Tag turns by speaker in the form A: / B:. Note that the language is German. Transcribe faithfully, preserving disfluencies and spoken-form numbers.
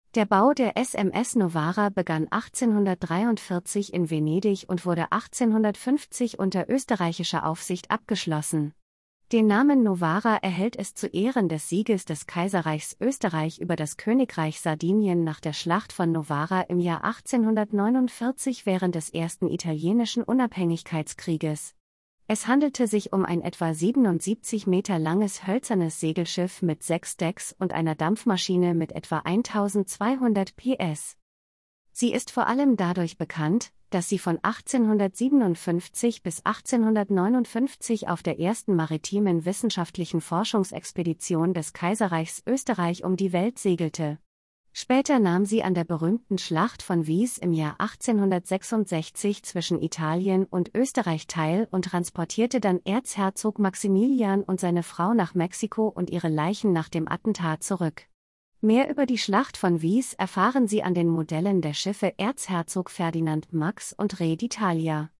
A: Der Bau der S M S Novara begann achtzehnhundertdreiundvierzig in Venedig und wurde achtzehnhundertfünfzig unter österreichischer Aufsicht abgeschlossen. Den Namen Novara erhält es zu Ehren des Sieges des Kaiserreichs Österreich über das Königreich Sardinien nach der Schlacht von Novara im Jahr achtzehnhundertneunundvierzig während des ersten italienischen Unabhängigkeitskrieges. Es handelte sich um ein etwa siebenundsiebzig Meter langes hölzernes Segelschiff mit sechs Decks und einer Dampfmaschine mit etwa eintausendzweihundert P S. Sie ist vor allem dadurch bekannt, dass sie von achtzehnhundertsiebenundfünfzig bis achtzehnhundertneunundfünfzig auf der ersten maritimen wissenschaftlichen Forschungsexpedition des Kaiserreichs Österreich um die Welt segelte. Später nahm sie an der berühmten Schlacht von Vis im Jahr achtzehnhundertsechsundsechzig zwischen Italien und Österreich teil und transportierte dann Erzherzog Maximilian und seine Frau nach Mexiko und ihre Leichen nach dem Attentat zurück. Mehr über die Schlacht von Vis erfahren Sie an den Modellen der Schiffe Erzherzog Ferdinand Max und Re d'Italia.